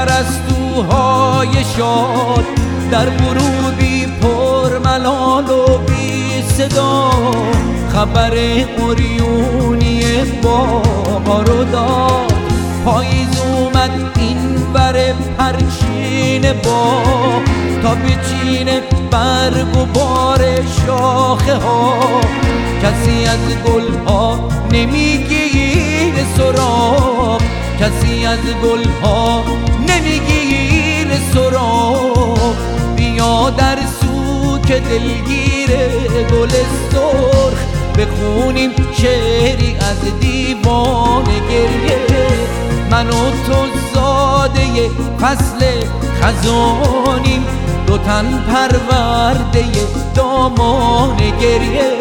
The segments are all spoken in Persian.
پرستوهای شاد در غروبی پر ملال و بی صدا خبر عریونی بهار رو داد. پاییز اومد این ور پرچین باغ تا بچینه برگ و بار شاخه ها. کسی از گل ها نمیگیره سراغ، کسی از گل ها نمیگیره سراغ. بیا در سوک دلگیر گل سرخ بخونیم شعری از دیوان گریه. من و تو زاده فصل خزانیم، دو تن پرورده دامان گریه.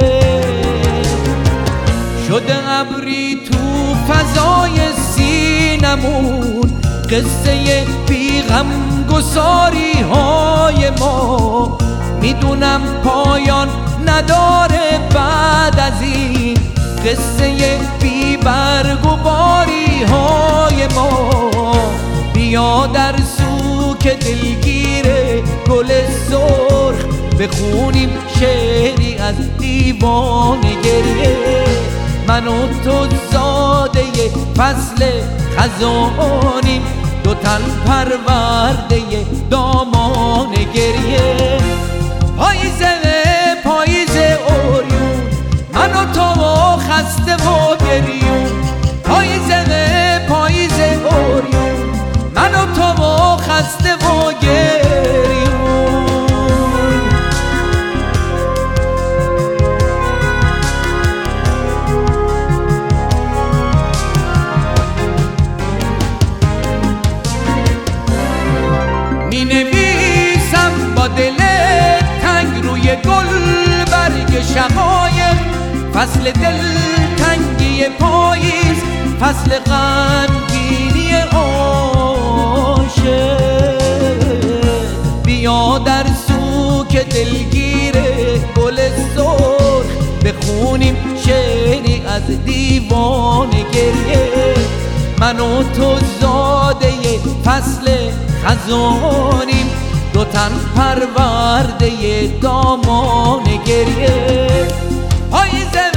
شده ابری تو فضای سینمون قصه بیغم گساری های ما. میدونم پایان نداره بعد از این قصه بی برگ و باری های ما. بیا در سوک دلگیر گل سرخ بخونیم شعری از دیوان گریه. من و تو زاده فصل خزانیم، دو تن پرورده دامان گریه. پاییزه پاییزه اوریون، من و تو خسته و گریون. پاییزه پاییزه اوریون، من و تو خسته و گریون. می نویسم با دل تنگ روی گل برگ شقایق، فصل دل تنگی پاییز، فصل غمگینی عاشق. بیا در سوک دلگیر گل سرخ بخونیم شعری از دیوان گریه. من و تو زاده فصل خزانیم، دو تن پرورده دامان گریه. پاییزه